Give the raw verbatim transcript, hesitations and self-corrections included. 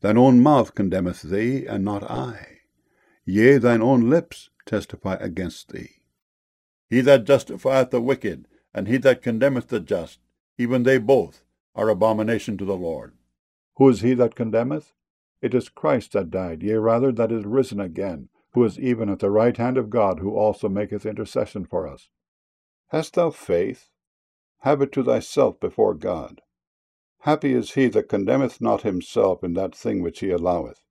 Thine own mouth condemneth thee, and not I. Yea, thine own lips testify against thee. He that justifieth the wicked, and he that condemneth the just, even they both are abomination to the Lord. Who is he that condemneth? It is Christ that died, yea rather that is risen again, who is even at the right hand of God, who also maketh intercession for us. Hast thou faith? Have it to thyself before God. Happy is he that condemneth not himself in that thing which he alloweth.